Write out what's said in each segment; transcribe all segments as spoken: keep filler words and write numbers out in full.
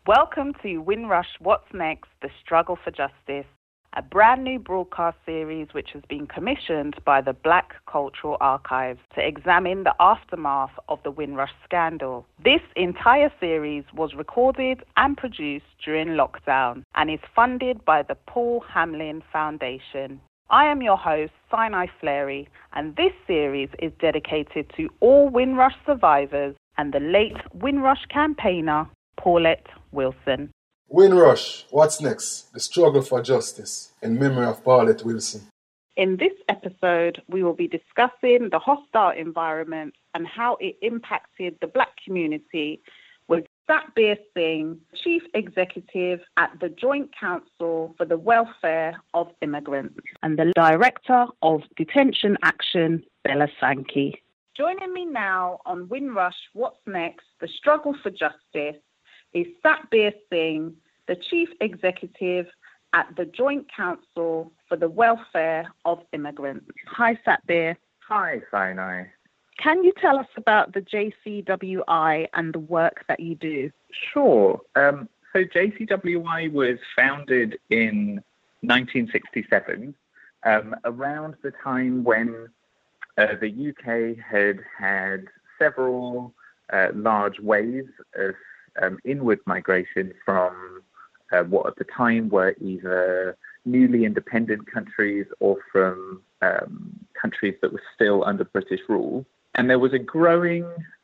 Welcome to Windrush What's Next? The Struggle for Justice, a brand new broadcast series which has been commissioned by the Black Cultural Archives to examine the aftermath of the Windrush scandal. This entire series was recorded and produced during lockdown and is funded by the Paul Hamlin Foundation. I am your host, Sinai Fleury, and this series is dedicated to all Windrush survivors and the late Windrush campaigner, Paulette Wilson. Windrush, what's next? The struggle for justice in memory of Paulette Wilson. In this episode, we will be discussing the hostile environment and how it impacted the Black community with Satbir Singh, Chief Executive at the Joint Council for the Welfare of Immigrants, and the Director of Detention Action, Bella Sankey. Joining me now on Windrush What's Next? The Struggle for Justice is Satbir Singh, the Chief Executive at the Joint Council for the Welfare of Immigrants. Hi, Satbir. Hi, Sinai. Can you tell us about the J C W I and the work that you do? Sure. Um, so J C W I was founded in nineteen sixty-seven, um, around the time when uh, the U K had had several uh, large waves of um, inward migration from uh, what at the time were either newly independent countries or from um, countries that were still under British rule. And there was a growing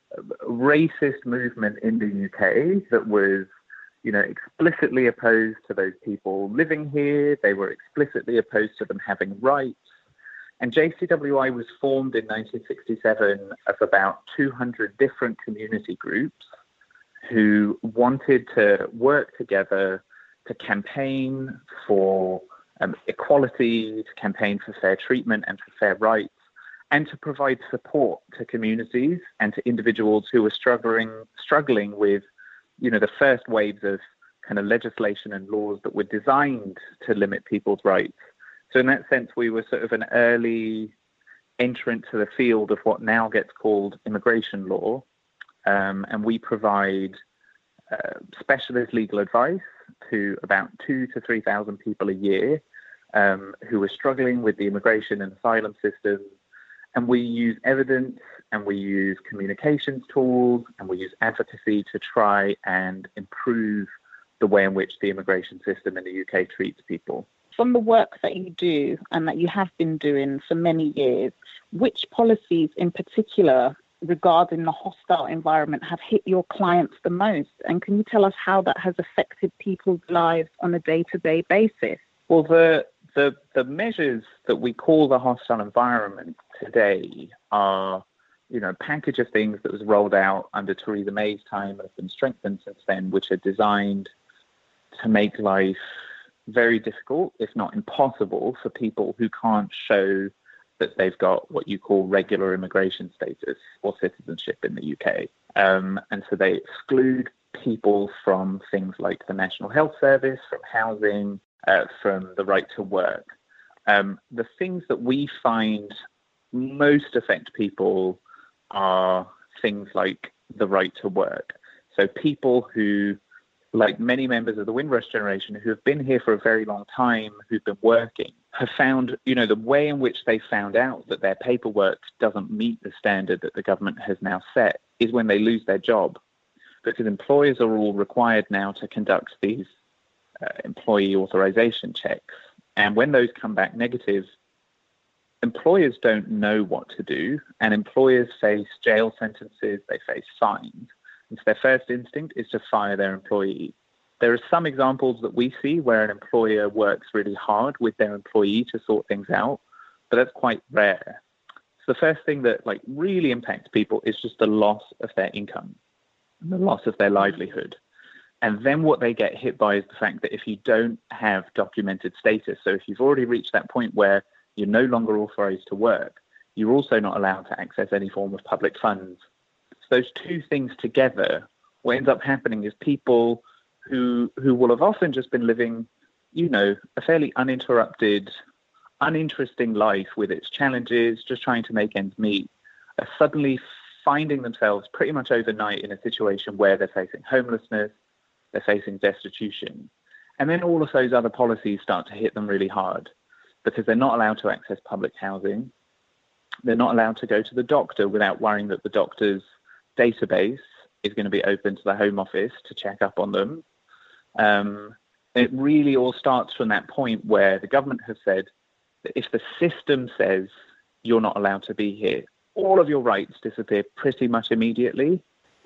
racist movement in the U K that was, you know, explicitly opposed to those people living here. They were explicitly opposed to them having rights. And J C W I was formed in nineteen sixty-seven of about two hundred different community groups who wanted to work together to campaign for um, equality, to campaign for fair treatment and for fair rights, and to provide support to communities and to individuals who were struggling struggling with, you know, the first waves of kind of legislation and laws that were designed to limit people's rights. So in that sense, we were sort of an early entrant to the field of what now gets called immigration law. Um, and we provide uh, specialist legal advice to about two to three thousand people a year um, who are struggling with the immigration and asylum system. And we use evidence and we use communications tools and we use advocacy to try and improve the way in which the immigration system in the U K treats people. From the work that you do and that you have been doing for many years, which policies in particular regarding the hostile environment have hit your clients the most? And can you tell us how that has affected people's lives on a day-to-day basis? Well, the the, the measures that we call the hostile environment today are, you know, a package of things that was rolled out under Theresa May's time and have been strengthened since then, which are designed to make life very difficult, if not impossible, for people who can't show that they've got what you call regular immigration status or citizenship in the U K. Um, and so they exclude people from things like the National Health Service, from housing, uh, from the right to work. Um, the things that we find most affect people are things like the right to work. So people who, like many members of the Windrush generation who have been here for a very long time, who've been working, have found, you know, the way in which they found out that their paperwork doesn't meet the standard that the government has now set is when they lose their job, because employers are all required now to conduct these uh, employee authorization checks. And when those come back negative, employers don't know what to do, and employers face jail sentences, they face fines. And so their first instinct is to fire their employee. There are some examples that we see where an employer works really hard with their employee to sort things out, but that's quite rare. So the first thing that like really impacts people is just the loss of their income and the loss of their livelihood. And then what they get hit by is the fact that if you don't have documented status, so if you've already reached that point where you're no longer authorized to work, you're also not allowed to access any form of public funds. So those two things together, what ends up happening is people who who will have often just been living, you know, a fairly uninterrupted, uninteresting life with its challenges, just trying to make ends meet, are suddenly finding themselves pretty much overnight in a situation where they're facing homelessness, they're facing destitution. And then all of those other policies start to hit them really hard because they're not allowed to access public housing. They're not allowed to go to the doctor without worrying that the doctor's database is going to be open to the Home Office to check up on them. Um, it really all starts from that point where the government has said that if the system says you're not allowed to be here, all of your rights disappear pretty much immediately.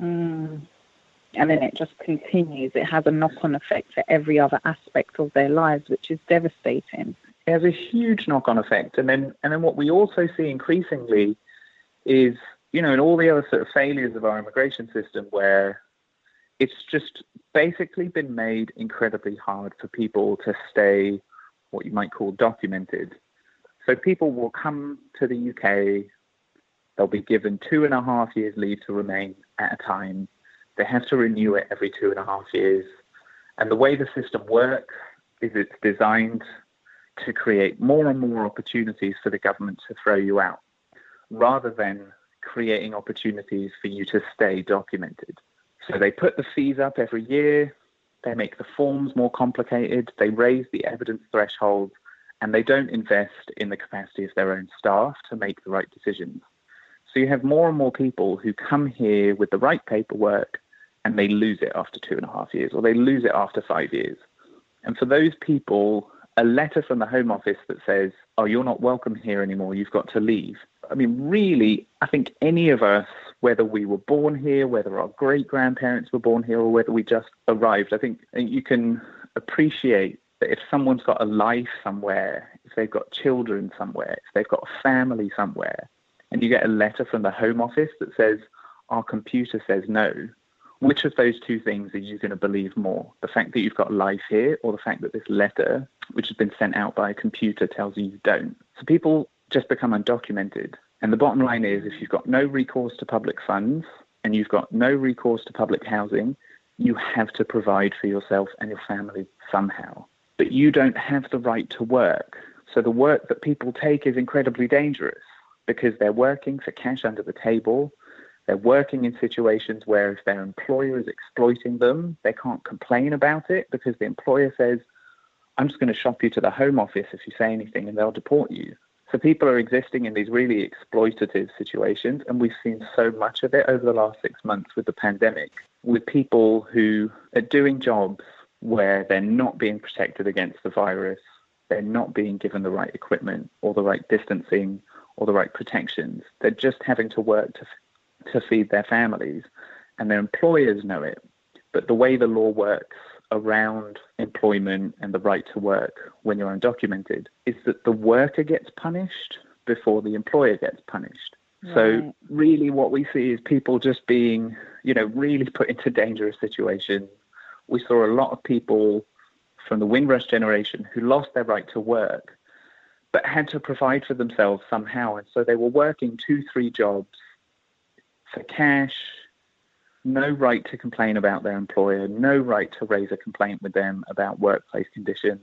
Mm. And then it just continues. It has a knock-on effect for every other aspect of their lives, which is devastating. It has a huge knock-on effect. And then and then what we also see increasingly is, you know, in all the other sort of failures of our immigration system where it's just basically been made incredibly hard for people to stay what you might call documented. So people will come to the U K, they'll be given two and a half years leave to remain at a time. They have to renew it every two and a half years. And the way the system works is it's designed to create more and more opportunities for the government to throw you out, rather than creating opportunities for you to stay documented. So they put the fees up every year, they make the forms more complicated, they raise the evidence threshold, and they don't invest in the capacity of their own staff to make the right decisions. So you have more and more people who come here with the right paperwork and they lose it after two and a half years, or they lose it after five years. And for those people, a letter from the Home Office that says, oh, you're not welcome here anymore, you've got to leave. I mean, really, I think any of us, whether we were born here, whether our great-grandparents were born here, or whether we just arrived, I think you can appreciate that if someone's got a life somewhere, if they've got children somewhere, if they've got a family somewhere, and you get a letter from the Home Office that says, our computer says no, which of those two things are you going to believe more? The fact that you've got life here, or the fact that this letter, which has been sent out by a computer, tells you you don't? So people just become undocumented. And the bottom line is, if you've got no recourse to public funds and you've got no recourse to public housing, you have to provide for yourself and your family somehow. But you don't have the right to work. So the work that people take is incredibly dangerous because they're working for cash under the table. They're working in situations where if their employer is exploiting them, they can't complain about it because the employer says, I'm just going to shop you to the Home Office if you say anything and they'll deport you. So people are existing in these really exploitative situations, and we've seen so much of it over the last six months with the pandemic, with people who are doing jobs where they're not being protected against the virus, they're not being given the right equipment or the right distancing or the right protections. They're just having to work to to feed their families, and their employers know it. But the way the law works around employment and the right to work when you're undocumented is that the worker gets punished before the employer gets punished. Right. So really what we see is people just being, you know, really put into dangerous situations. We saw a lot of people from the Windrush generation who lost their right to work, but had to provide for themselves somehow. And so they were working two, three jobs for cash, no right to complain about their employer, no right to raise a complaint with them about workplace conditions,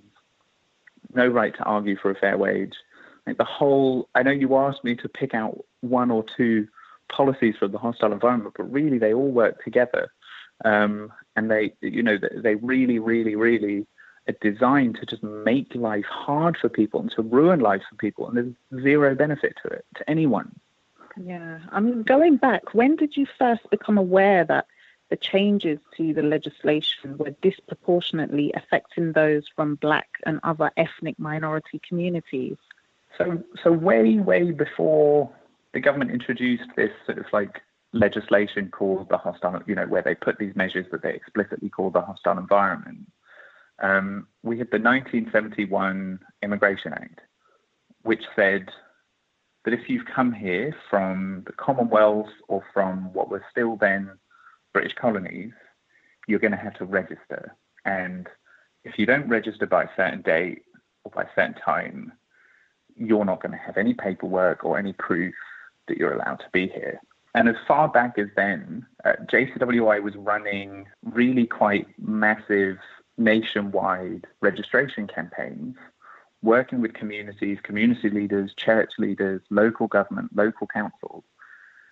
no right to argue for a fair wage. Like the whole, I know you asked me to pick out one or two policies from the hostile environment, but really they all work together. Um, and they, you know, they really, really, really are designed to just make life hard for people and to ruin lives for people. And there's zero benefit to it, to anyone. Yeah, I mean, going back, when did you first become aware that the changes to the legislation were disproportionately affecting those from Black and other ethnic minority communities? So, so way, way before the government introduced this sort of like legislation called the hostile, you know, where they put these measures that they explicitly call the hostile environment, um, we had the nineteen seventy-one Immigration Act, which said that if you've come here from the Commonwealth or from what were still then British colonies, you're going to have to register. And if you don't register by a certain date or by a certain time, you're not going to have any paperwork or any proof that you're allowed to be here. And as far back as then, uh, J C W I was running really quite massive nationwide registration campaigns, working with communities, community leaders, church leaders, local government, local councils,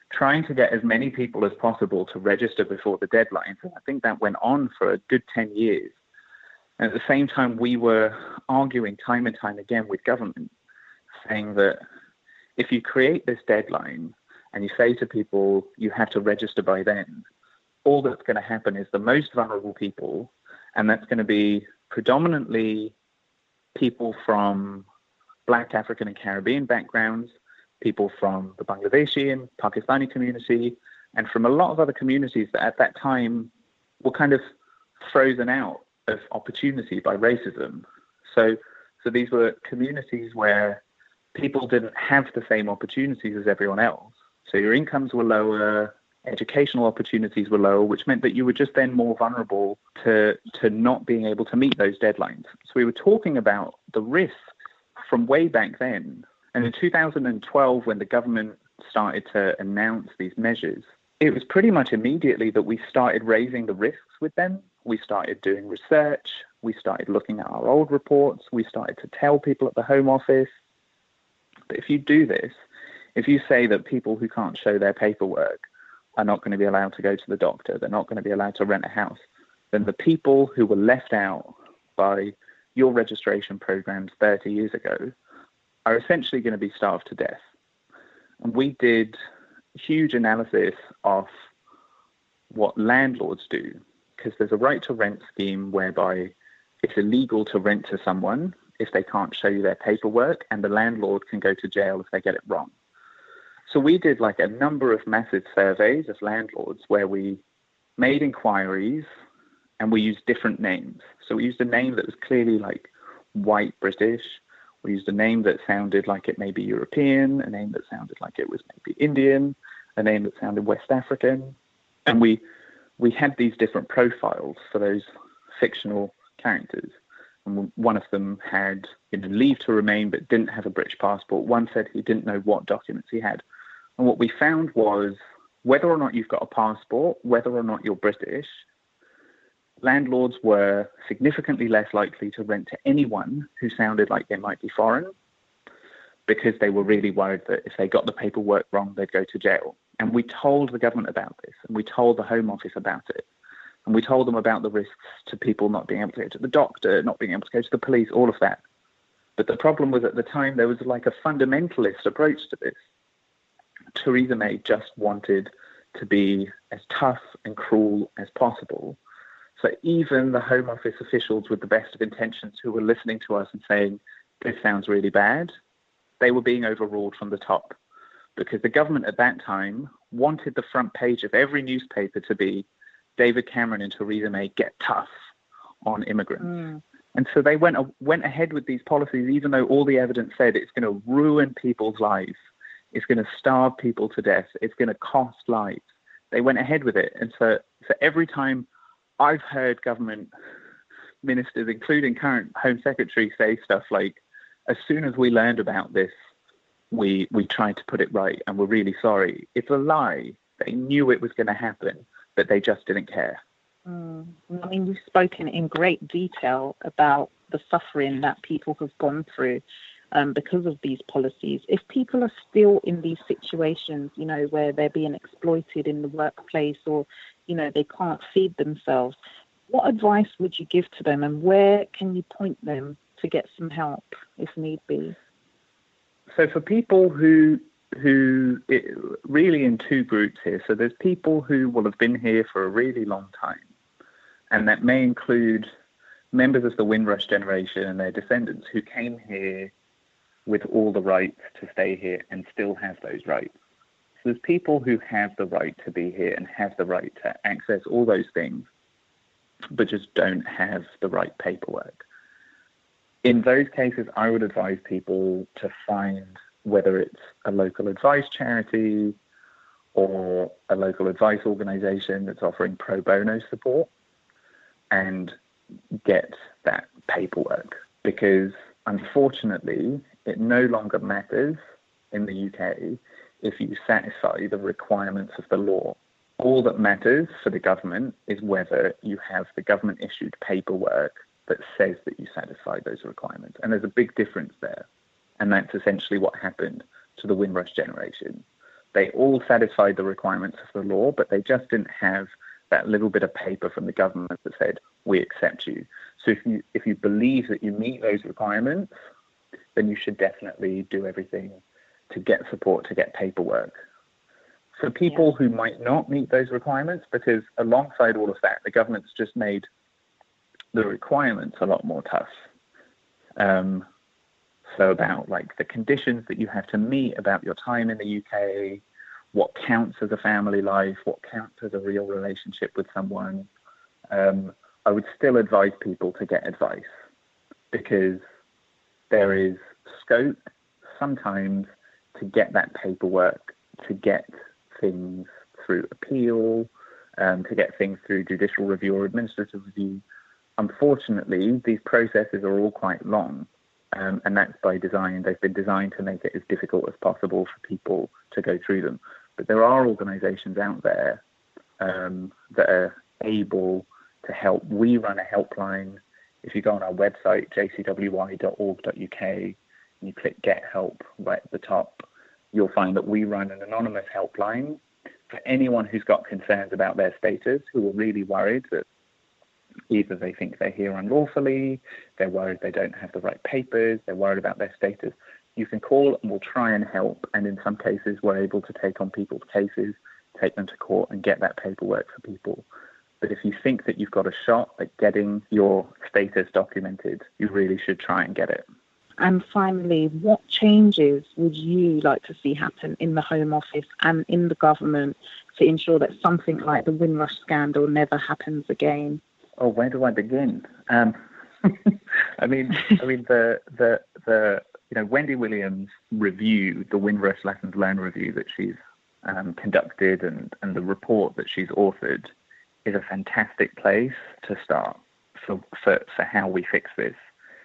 trying to get as many people as possible to register before the deadline. So I think that went on for a good ten years. And at the same time, we were arguing time and time again with government, saying that if you create this deadline and you say to people, you have to register by then, all that's going to happen is the most vulnerable people, and that's going to be predominantly people from Black, African and Caribbean backgrounds, people from the Bangladeshi and Pakistani community, and from a lot of other communities that at that time were kind of frozen out of opportunity by racism. So, so these were communities where people didn't have the same opportunities as everyone else. So your incomes were lower, educational opportunities were lower, which meant that you were just then more vulnerable to, to not being able to meet those deadlines. So we were talking about the risks from way back then. And in two thousand twelve, when the government started to announce these measures, it was pretty much immediately that we started raising the risks with them. We started doing research. We started looking at our old reports. We started to tell people at the Home Office that if you do this, if you say that people who can't show their paperwork are not going to be allowed to go to the doctor, they're not going to be allowed to rent a house, then the people who were left out by your registration programs thirty years ago are essentially going to be starved to death. And we did huge analysis of what landlords do, because there's a right to rent scheme whereby it's illegal to rent to someone if they can't show you their paperwork, and the landlord can go to jail if they get it wrong. So we did like a number of massive surveys of landlords where we made inquiries and we used different names. So we used a name that was clearly like white British. We used a name that sounded like it may be European, a name that sounded like it was maybe Indian, a name that sounded West African. And we we had these different profiles for those fictional characters. And one of them had, you know, leave to remain but didn't have a British passport. One said he didn't know what documents he had. And what we found was whether or not you've got a passport, whether or not you're British, landlords were significantly less likely to rent to anyone who sounded like they might be foreign, because they were really worried that if they got the paperwork wrong, they'd go to jail. And we told the government about this, and we told the Home Office about it, and we told them about the risks to people not being able to go to the doctor, not being able to go to the police, all of that. But the problem was at the time there was like a fundamentalist approach to this. Theresa May just wanted to be as tough and cruel as possible. So even the Home Office officials with the best of intentions who were listening to us and saying, this sounds really bad, they were being overruled from the top, because the government at that time wanted the front page of every newspaper to be David Cameron and Theresa May get tough on immigrants. Mm. And so they went went ahead with these policies, even though all the evidence said it's going to ruin people's lives. It's going to starve people to death. It's going to cost lives. They went ahead with it. And so, so every time I've heard government ministers, including current Home Secretary, say stuff like, as soon as we learned about this, we we tried to put it right and we're really sorry. It's a lie. They knew it was going to happen, but they just didn't care. Mm. I mean, you've spoken in great detail about the suffering that people have gone through um, because of these policies. If people are still in these situations, you know, where they're being exploited in the workplace, or, you know, they can't feed themselves, what advice would you give to them, and where can you point them to get some help if need be? So for people who who it, really in two groups here. So there's people who will have been here for a really long time, and that may include members of the Windrush generation and their descendants who came here with all the rights to stay here and still have those rights. So there's people who have the right to be here and have the right to access all those things, but just don't have the right paperwork. In those cases, I would advise people to find, whether it's a local advice charity or a local advice organization that's offering pro bono support, and get that paperwork. Because unfortunately, it no longer matters in the U K if you satisfy the requirements of the law. All that matters for the government is whether you have the government issued paperwork that says that you satisfy those requirements. And there's a big difference there. And that's essentially what happened to the Windrush generation. They all satisfied the requirements of the law, but they just didn't have that little bit of paper from the government that said, we accept you. So if you if you believe that you meet those requirements, then you should definitely do everything to get support, to get paperwork. For people yeah. who might not meet those requirements, because alongside all of that, the government's just made the requirements a lot more tough. Um, so about like the conditions that you have to meet, about your time in the U K, what counts as a family life, what counts as a real relationship with someone. Um, I would still advise people to get advice, because there is scope sometimes to get that paperwork, to get things through appeal, um, to get things through judicial review or administrative review. Unfortunately, these processes are all quite long, um, and that's by design. They've been designed to make it as difficult as possible for people to go through them. But there are organisations out there um, that are able to help. We run a helpline. If you go on our website, j c w y dot org dot u k, and you click Get Help right at the top, you'll find that we run an anonymous helpline for anyone who's got concerns about their status, who are really worried that either they think they're here unlawfully, they're worried they don't have the right papers, they're worried about their status. You can call and we'll try and help. And in some cases, we're able to take on people's cases, take them to court and get that paperwork for people. But if you think that you've got a shot at getting your status documented, you really should try and get it. And finally, what changes would you like to see happen in the Home Office and in the government to ensure that something like the Windrush scandal never happens again? Oh, where do I begin? Um, I mean, I mean the the the you know Wendy Williams' review, the Windrush Lessons Learned review that she's um, conducted, and and the report that she's authored, is a fantastic place to start for for, for how we fix this.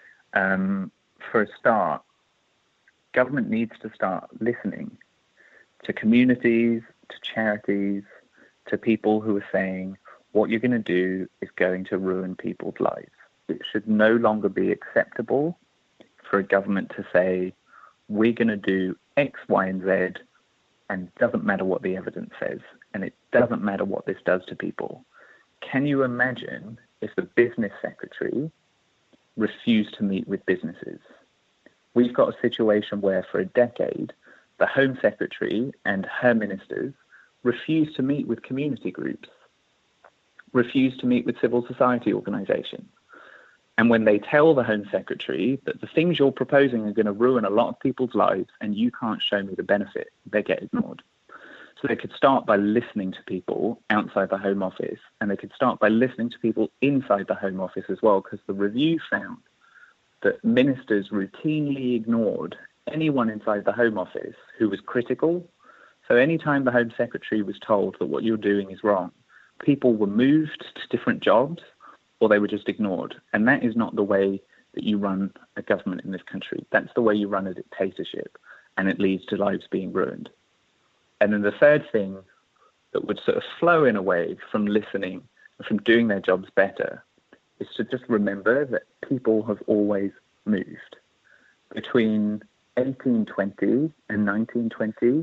Um, for a start, government needs to start listening to communities, to charities, to people who are saying, what you're going to do is going to ruin people's lives. It should no longer be acceptable for a government to say, we're going to do X, Y, and Z, and it doesn't matter what the evidence says, and it doesn't matter what this does to people. Can you imagine if the business secretary refused to meet with businesses? We've got a situation where for a decade, the Home Secretary and her ministers refused to meet with community groups, refused to meet with civil society organisations. And when they tell the Home Secretary that the things you're proposing are going to ruin a lot of people's lives and you can't show me the benefit, they get ignored. So they could start by listening to people outside the Home Office, and they could start by listening to people inside the Home Office as well, because the review found that ministers routinely ignored anyone inside the Home Office who was critical. So anytime the Home Secretary was told that what you're doing is wrong, people were moved to different jobs or they were just ignored. And that is not the way that you run a government in this country. That's the way you run a dictatorship, and it leads to lives being ruined. And then the third thing that would sort of flow in a way from listening and from doing their jobs better is to just remember that people have always moved. Between eighteen twenty and nineteen twenty,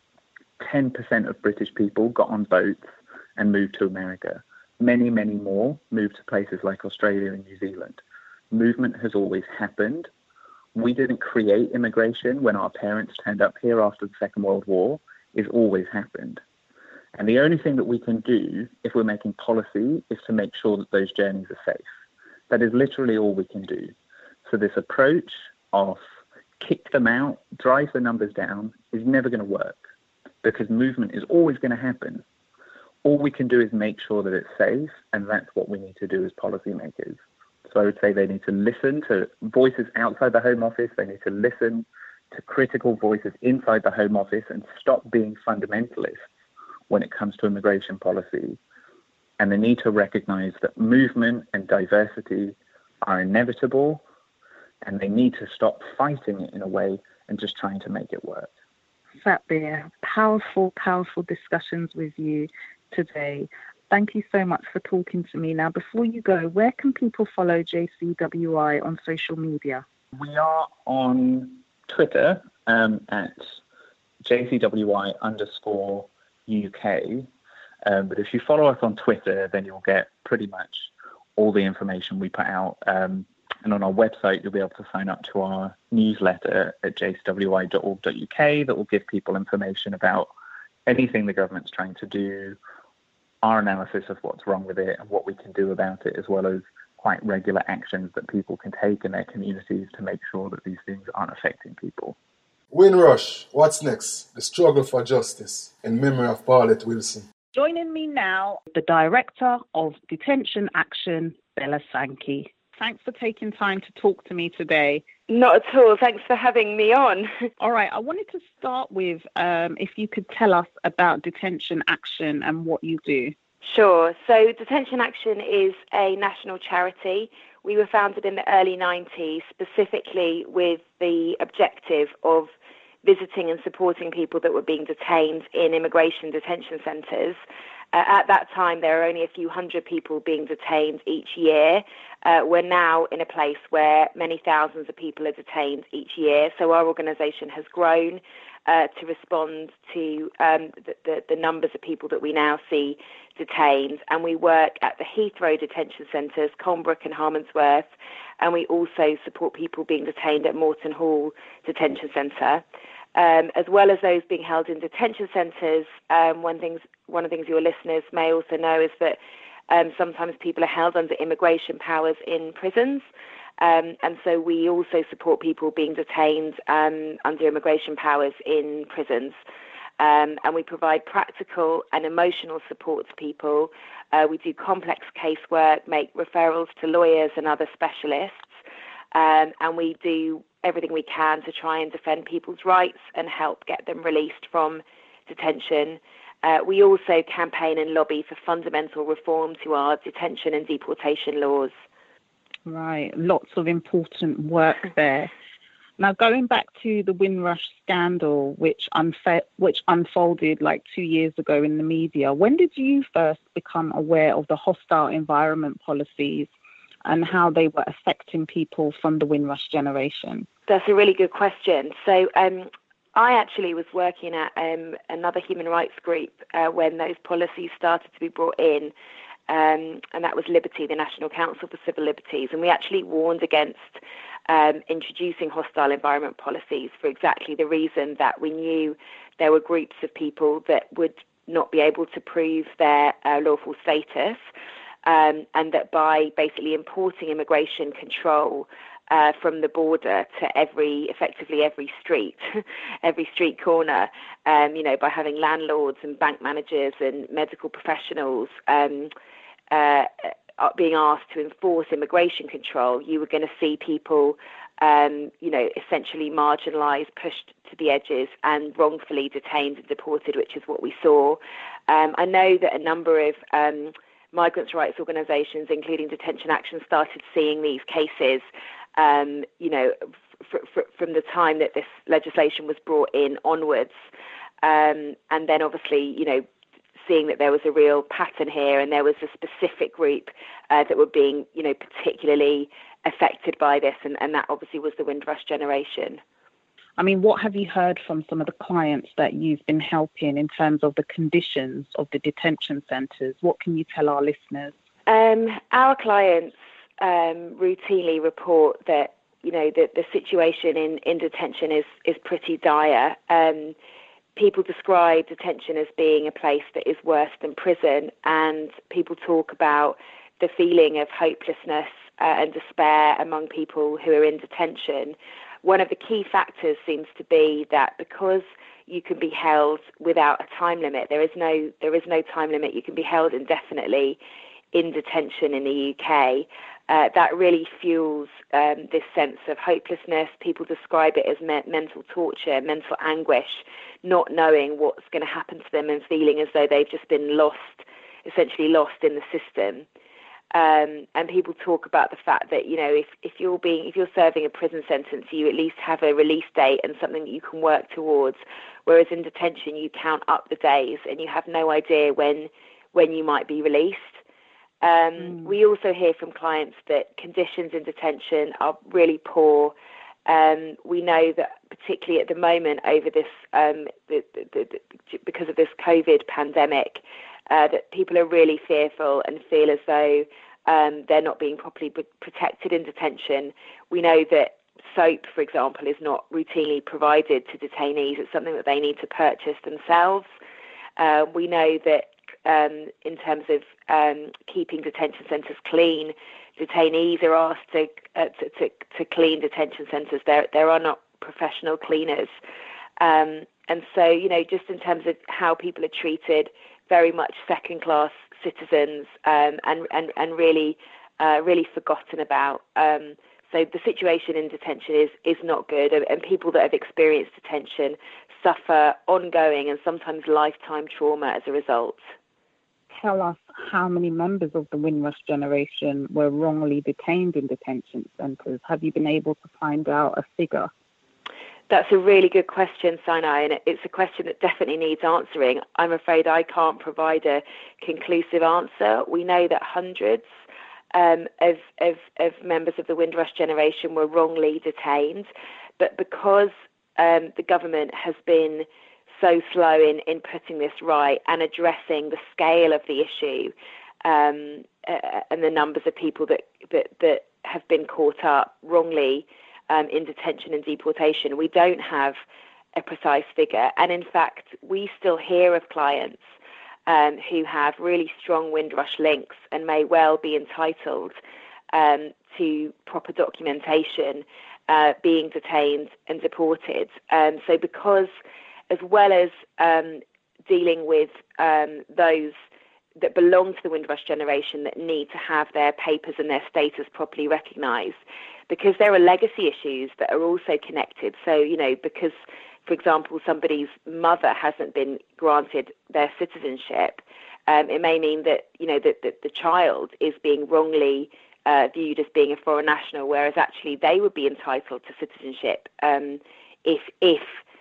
ten percent of British people got on boats and moved to America. Many, many more moved to places like Australia and New Zealand. Movement has always happened. We didn't create immigration when our parents turned up here after the Second World War. It's always happened. And the only thing that we can do if we're making policy is to make sure that those journeys are safe. That is literally all we can do. So this approach of kick them out, drive the numbers down, is never going to work, because movement is always going to happen. All we can do is make sure that it's safe, and that's what we need to do as policymakers. So I would say they need to listen to voices outside the Home Office, they need to listen to critical voices inside the Home Office and stop being fundamentalists when it comes to immigration policy. And they need to recognise that movement and diversity are inevitable, and they need to stop fighting it in a way and just trying to make it work. Satbir, powerful, powerful discussions with you today. Thank you so much for talking to me. Now, before you go, where can people follow J C W I on social media? We are on Twitter um, at J C W I underscore U K. Um, but if you follow us on Twitter, then you'll get pretty much all the information we put out. Um, and on our website, you'll be able to sign up to our newsletter at j c w i dot org dot u k that will give people information about anything the government's trying to do, our analysis of what's wrong with it and what we can do about it, as well as quite regular actions that people can take in their communities to make sure that these things aren't affecting people. Windrush, what's next? The struggle for justice in memory of Paulette Wilson. Joining me now, the Director of Detention Action, Bella Sankey. Thanks for taking time to talk to me today. Not at all. Thanks for having me on. All right. I wanted to start with um, if you could tell us about Detention Action and what you do. Sure. So Detention Action is a national charity. We were founded in the early nineties, specifically with the objective of visiting and supporting people that were being detained in immigration detention centres. Uh, at that time, there were only a few hundred people being detained each year. Uh, we're now in a place where many thousands of people are detained each year. So our organisation has grown uh, to respond to um, the, the, the numbers of people that we now see detained. And we work at the Heathrow detention centres, Colnbrook and Harmondsworth. And we also support people being detained at Moreton Hall Detention Centre. Um, as well as those being held in detention centres, um, one, things, one of the things your listeners may also know is that um, sometimes people are held under immigration powers in prisons. Um, and so we also support people being detained um, under immigration powers in prisons. Um, and we provide practical and emotional support to people. Uh, we do complex casework, make referrals to lawyers and other specialists. Um, and we do everything we can to try and defend people's rights and help get them released from detention. Uh, we also campaign and lobby for fundamental reform to our detention and deportation laws. Right, lots of important work there. Now, going back to the Windrush scandal, which, unfa- which unfolded like two years ago in the media, when did you first become aware of the hostile environment policies and how they were affecting people from the Windrush generation? That's a really good question. So um, I actually was working at um, another human rights group uh, when those policies started to be brought in, um, and that was Liberty, the National Council for Civil Liberties. And we actually warned against um, introducing hostile environment policies for exactly the reason that we knew there were groups of people that would not be able to prove their uh, lawful status. Um, and that by basically importing immigration control uh, from the border to every, effectively every street, every street corner, um, you know, by having landlords and bank managers and medical professionals um, uh, being asked to enforce immigration control, you were going to see people, um, you know, essentially marginalised, pushed to the edges and wrongfully detained and deported, which is what we saw. Um, I know that a number of um, migrants' rights organisations, including Detention Action, started seeing these cases, um, you know, f- f- from the time that this legislation was brought in onwards. Um, and then obviously, you know, seeing that there was a real pattern here and there was a specific group uh, that were being, you know, particularly affected by this. And, and that obviously was the Windrush generation. I mean, what have you heard from some of the clients that you've been helping in terms of the conditions of the detention centres? What can you tell our listeners? Um, our clients um, routinely report that, you know, the, the situation in, in detention is, is pretty dire. Um, people describe detention as being a place that is worse than prison, and people talk about the feeling of hopelessness uh, and despair among people who are in detention. One of the key factors seems to be that because you can be held without a time limit, there is no there is no time limit, you can be held indefinitely in detention in the U K. Uh, that really fuels um, this sense of hopelessness. People describe it as me- mental torture, mental anguish, not knowing what's going to happen to them and feeling as though they've just been lost, essentially lost in the system. Um, and people talk about the fact that, you know, if, if you're being if you're serving a prison sentence, you at least have a release date and something that you can work towards. Whereas in detention, you count up the days and you have no idea when when you might be released. Um, mm. We also hear from clients that conditions in detention are really poor. Um, we know that particularly at the moment over this, um, the, the, the, because of this COVID pandemic, uh, that people are really fearful and feel as though um, they're not being properly protected in detention. We know that soap, for example, is not routinely provided to detainees. It's something that they need to purchase themselves. Uh, we know that um, in terms of um, keeping detention centres clean, detainees are asked to, uh, to, to, to clean detention centres. There, there are not professional cleaners. Um, and so, you know, just in terms of how people are treated, very much second-class citizens um, and, and, and really, uh, really forgotten about. Um, so the situation in detention is, is not good, and people that have experienced detention suffer ongoing and sometimes lifetime trauma as a result. Tell us how many members of the Windrush generation were wrongly detained in detention centres. Have you been able to find out a figure? That's a really good question, Sinai, and it's a question that definitely needs answering. I'm afraid I can't provide a conclusive answer. We know that hundreds um, of, of, of members of the Windrush generation were wrongly detained, but because um, the government has been so slow in, in putting this right and addressing the scale of the issue um, uh, and the numbers of people that, that, that have been caught up wrongly um, in detention and deportation, we don't have a precise figure. And in fact, we still hear of clients um, who have really strong Windrush links and may well be entitled um, to proper documentation uh, being detained and deported. Um, so because as well as um, dealing with um, those that belong to the Windrush generation that need to have their papers and their status properly recognised, because there are legacy issues that are also connected. So, you know, because, for example, somebody's mother hasn't been granted their citizenship, um, it may mean that, you know, that, that the child is being wrongly uh, viewed as being a foreign national, whereas actually they would be entitled to citizenship um, if if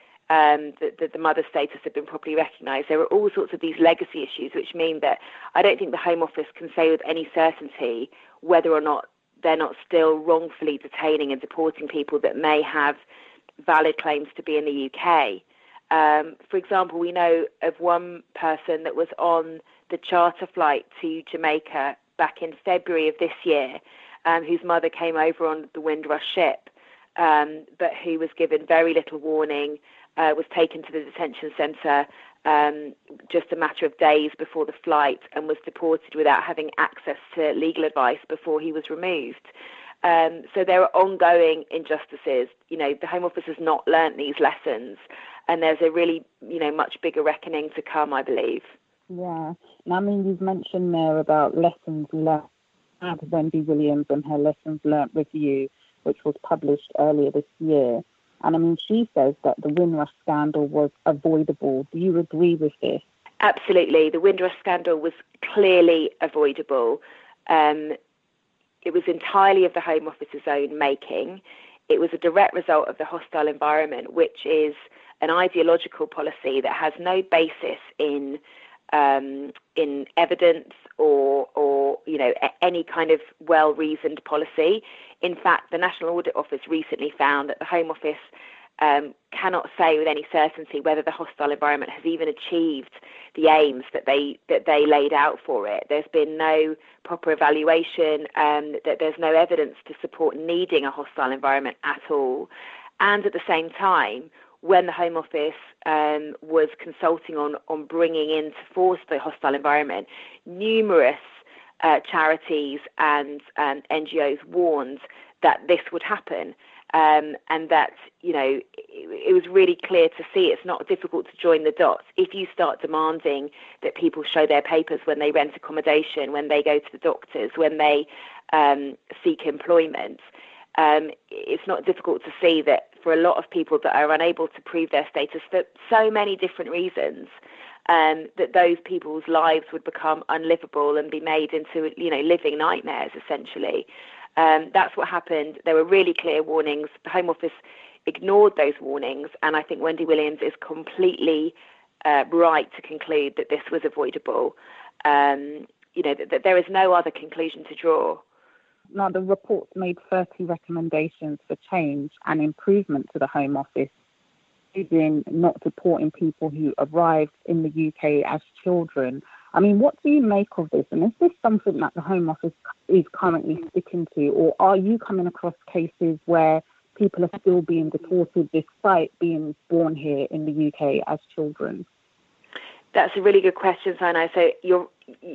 Um, the, the, the mother status had been properly recognised. There are all sorts of these legacy issues which mean that I don't think the Home Office can say with any certainty whether or not they're not still wrongfully detaining and deporting people that may have valid claims to be in the U K. Um, for example, we know of one person that was on the charter flight to Jamaica back in February of this year, um, whose mother came over on the Windrush ship, um, but who was given very little warning, Uh, was taken to the detention centre um, just a matter of days before the flight and was deported without having access to legal advice before he was removed. Um, so there are ongoing injustices. You know, the Home Office has not learnt these lessons, and there's a really, you know, much bigger reckoning to come, I believe. Yeah. And I mean, you've mentioned there about lessons learned. Had Wendy Williams and her Lessons Learnt review, which was published earlier this year. And I mean, she says that the Windrush scandal was avoidable. Do you agree with this? Absolutely. The Windrush scandal was clearly avoidable. Um, it was entirely of the Home Office's own making. It was a direct result of the hostile environment, which is an ideological policy that has no basis in um, in evidence or, or you know, a- any kind of well-reasoned policy. In fact, the National Audit Office recently found that the Home Office um, cannot say with any certainty whether the hostile environment has even achieved the aims that they that they laid out for it. There's been no proper evaluation, um, that there's no evidence to support needing a hostile environment at all. And at the same time, when the Home Office um, was consulting on, on bringing into force the hostile environment, numerous uh, charities and um, N G Os warned that this would happen. Um, and that, you know, it, it was really clear to see it's not difficult to join the dots. If you start demanding that people show their papers when they rent accommodation, when they go to the doctors, when they um, seek employment, um, it's not difficult to see that for a lot of people that are unable to prove their status for so many different reasons, um, that those people's lives would become unlivable and be made into, you know, living nightmares, essentially. Um, that's what happened. There were really clear warnings. The Home Office ignored those warnings, and I think Wendy Williams is completely uh, right to conclude that this was avoidable. Um, you know, that, that there is no other conclusion to draw. Now, the report made thirty recommendations for change and improvement to the Home Office, including not deporting people who arrived in the U K as children. I mean, what do you make of this? And is this something that the Home Office is currently sticking to? Or are you coming across cases where people are still being deported despite being born here in the U K as children? That's a really good question, Sinai. So, you're,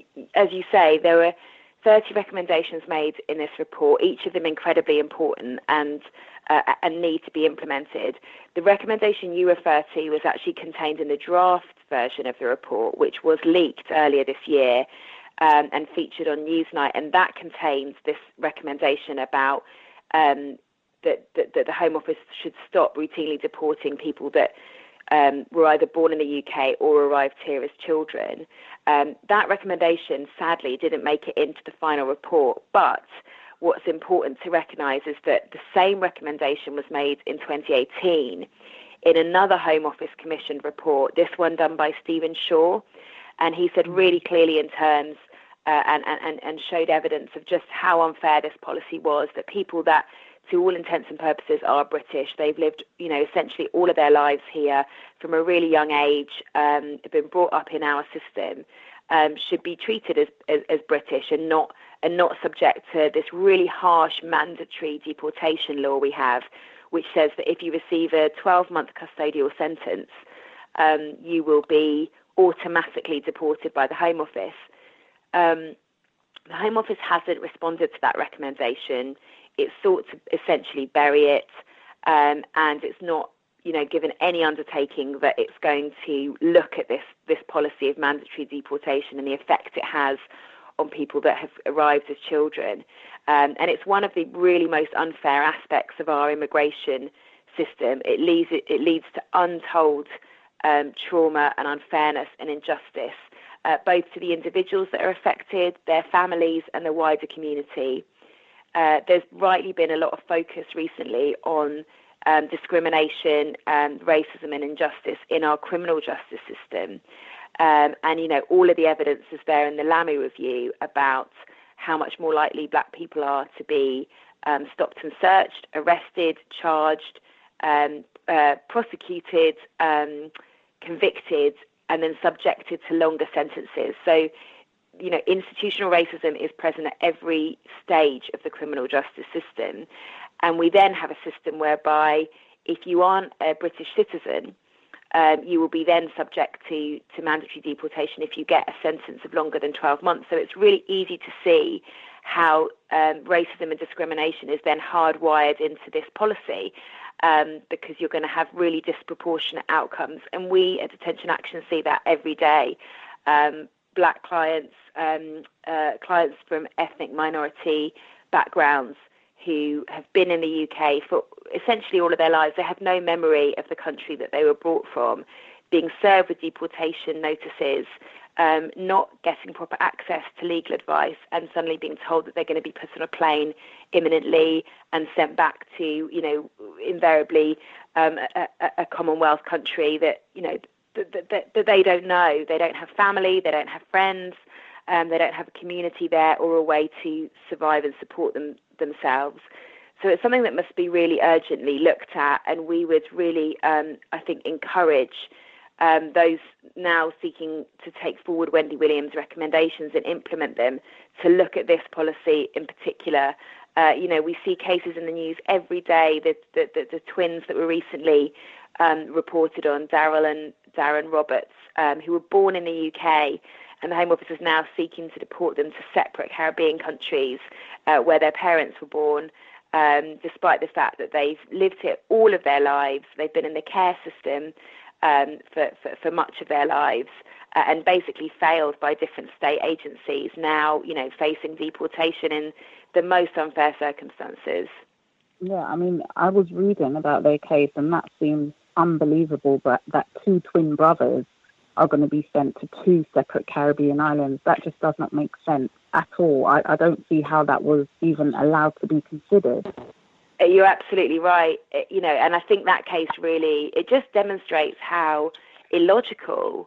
as you say, there were thirty recommendations made in this report, each of them incredibly important and uh, and need to be implemented. The recommendation you refer to was actually contained in the draft version of the report, which was leaked earlier this year um, and featured on Newsnight, and that contains this recommendation about um, that, that, that the Home Office should stop routinely deporting people that Um, were either born in the U K or arrived here as children. Um, that recommendation, sadly, didn't make it into the final report. But what's important to recognise is that the same recommendation was made in twenty eighteen in another Home Office commissioned report, this one done by Stephen Shaw. And he said really clearly in terms uh, and, and, and showed evidence of just how unfair this policy was, that people that to all intents and purposes are British. They've lived, you know, essentially all of their lives here from a really young age, um, have been brought up in our system, um, should be treated as, as, as British and not and not subject to this really harsh mandatory deportation law we have, which says that if you receive a twelve-month custodial sentence, um, you will be automatically deported by the Home Office. Um, the Home Office hasn't responded to that recommendation. It's sought to essentially bury it, um, and it's not, you know, given any undertaking that it's going to look at this this policy of mandatory deportation and the effect it has on people that have arrived as children. Um, and it's one of the really most unfair aspects of our immigration system. It leads it, it leads to untold um, trauma and unfairness and injustice, uh, both to the individuals that are affected, their families, and the wider community. Uh, there's rightly been a lot of focus recently on um, discrimination, um, racism and injustice in our criminal justice system. Um, and, you know, all of the evidence is there in the Lammy review about how much more likely black people are to be um, stopped and searched, arrested, charged, um, uh, prosecuted, um, convicted, and then subjected to longer sentences. So, you know, institutional racism is present at every stage of the criminal justice system. And we then have a system whereby if you aren't a British citizen, um, you will be then subject to, to mandatory deportation if you get a sentence of longer than twelve months. So it's really easy to see how um, racism and discrimination is then hardwired into this policy, um, because you're going to have really disproportionate outcomes. And we at Detention Action see that every day. Um, black clients, um, uh, clients from ethnic minority backgrounds who have been in the U K for essentially all of their lives. They have no memory of the country that they were brought from, being served with deportation notices, um, not getting proper access to legal advice, and suddenly being told that they're going to be put on a plane imminently and sent back to, you know, invariably um, a, a Commonwealth country that, you know, That, that, that they don't know. They don't have family, they don't have friends, um, they don't have a community there or a way to survive and support them themselves. So it's something that must be really urgently looked at, and we would really, um, I think, encourage um, those now seeking to take forward Wendy Williams' recommendations and implement them to look at this policy in particular. Uh, you know, we see cases in the news every day, the, the, the, the twins that were recently um, reported on, Daryl and Darren Roberts, um, who were born in the U K, and the Home Office is now seeking to deport them to separate Caribbean countries uh, where their parents were born, um, despite the fact that they've lived here all of their lives. They've been in the care system um, for, for, for much of their lives, uh, and basically failed by different state agencies, now, you know, facing deportation in the most unfair circumstances. Yeah, I mean, I was reading about their case, and that seems unbelievable, but that two twin brothers are going to be sent to two separate Caribbean islands. That just does not make sense at all. I, I don't see how that was even allowed to be considered. You're absolutely right. It, you know, and I think that case really, it just demonstrates how illogical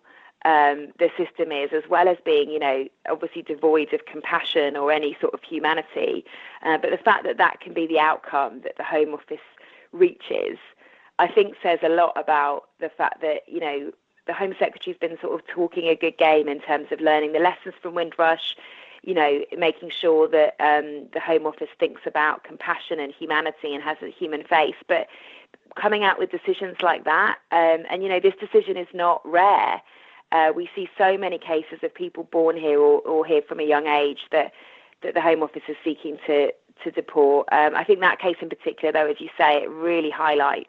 um, the system is, as well as being, you know, obviously devoid of compassion or any sort of humanity. Uh, but the fact that that can be the outcome that the Home Office reaches, I think says a lot about the fact that, you know, the Home Secretary's been sort of talking a good game in terms of learning the lessons from Windrush, you know, making sure that um, the Home Office thinks about compassion and humanity and has a human face, but coming out with decisions like that. Um, and, you know, this decision is not rare. Uh, we see so many cases of people born here or, or here from a young age that, that the Home Office is seeking to, to deport. Um, I think that case in particular, though, as you say, it really highlights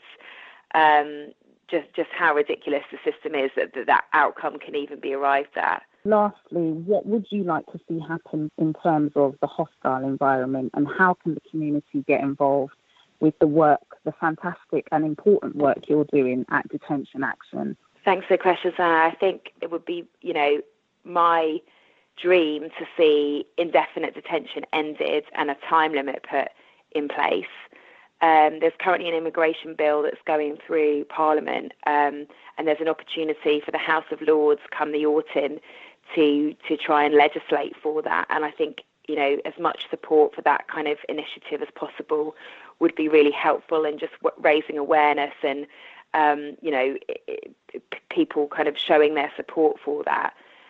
um, just, just how ridiculous the system is that, that that outcome can even be arrived at. Lastly, what would you like to see happen in terms of the hostile environment, and how can the community get involved with the work, the fantastic and important work you're doing at Detention Action? Thanks for the question, Sana. I think it would be, you know, my dream to see indefinite detention ended and a time limit put in place. Um, there's currently an immigration bill that's going through Parliament, um, and there's an opportunity for the House of Lords come the autumn to to try and legislate for that. And I think, you know, as much support for that kind of initiative as possible would be really helpful in just w- raising awareness and, um, you know, it, it, people kind of showing their support for that.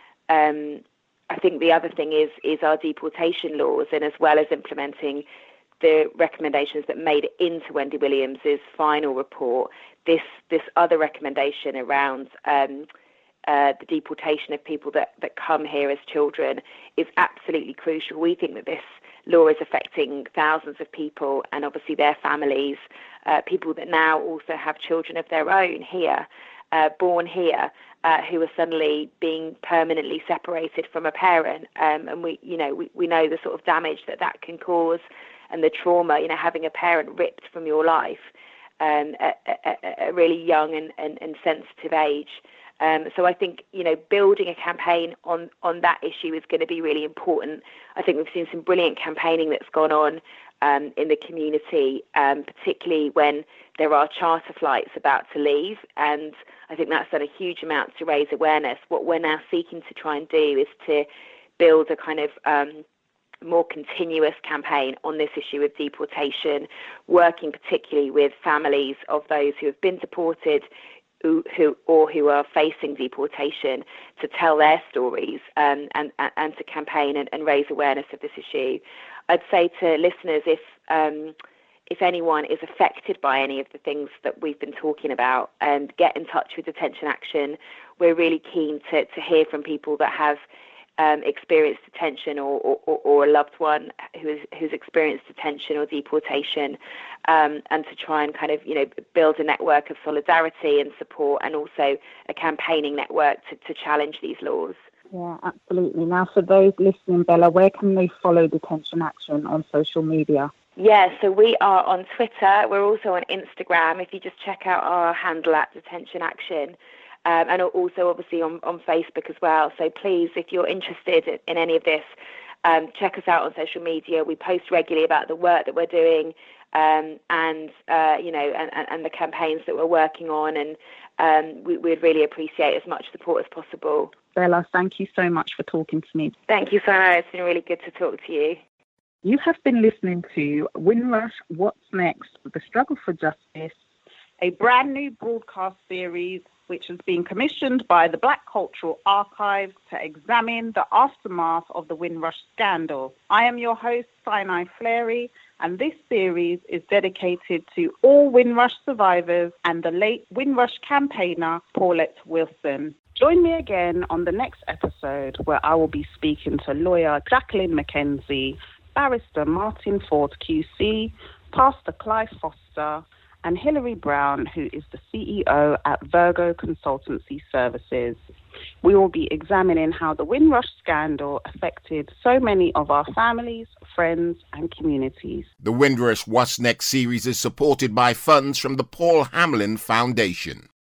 Um, I think the other thing is is our deportation laws, and as well as implementing the recommendations that made it into Wendy Williams's final report, this this other recommendation around um, uh, the deportation of people that, that come here as children is absolutely crucial. We think that this law is affecting thousands of people and obviously their families, uh, people that now also have children of their own here, uh, born here, uh, who are suddenly being permanently separated from a parent. Um, and we, you know, we, we know the sort of damage that that can cause and the trauma, you know, having a parent ripped from your life um, at, at, at a really young and, and, and sensitive age. Um, so I think, you know, building a campaign on, on that issue is going to be really important. I think we've seen some brilliant campaigning that's gone on um, in the community, um, particularly when there are charter flights about to leave. And I think that's done a huge amount to raise awareness. What we're now seeking to try and do is to build a kind of um, more continuous campaign on this issue of deportation, working particularly with families of those who have been deported, Who, who or who are facing deportation, to tell their stories um, and, and to campaign and, and raise awareness of this issue. I'd say to listeners, if um, if anyone is affected by any of the things that we've been talking about, and get in touch with Detention Action. We're really keen to, to hear from people that have um, experienced detention or, or, or a loved one who is, who's experienced detention or deportation, um, and to try and kind of, you know, build a network of solidarity and support, and also a campaigning network to, to challenge these laws. Yeah, absolutely. Now, for those listening, Bella, where can they follow Detention Action on social media? Yeah, so we are on Twitter. We're also on Instagram. If you just check out our handle at Detention Action. Um, and also, obviously, on, on Facebook as well. So please, if you're interested in, in any of this, um, check us out on social media. We post regularly about the work that we're doing, um, and, uh, you know, and, and, and the campaigns that we're working on. And um, we, we'd really appreciate as much support as possible. Bella, thank you so much for talking to me. Thank you, Sarah. It's been really good to talk to you. You have been listening to Windrush, What's Next? The Struggle for Justice, a brand new broadcast series which has been commissioned by the Black Cultural Archives to examine the aftermath of the Windrush scandal. I am your host, Sinai Fleury, and this series is dedicated to all Windrush survivors and the late Windrush campaigner, Paulette Wilson. Join me again on the next episode, where I will be speaking to lawyer Jacqueline McKenzie, barrister Martin Ford Q C, Pastor Clive Foster, and Hilary Brown, who is the C E O at Virgo Consultancy Services. We will be examining how the Windrush scandal affected so many of our families, friends, and communities. The Windrush What's Next series is supported by funds from the Paul Hamlin Foundation.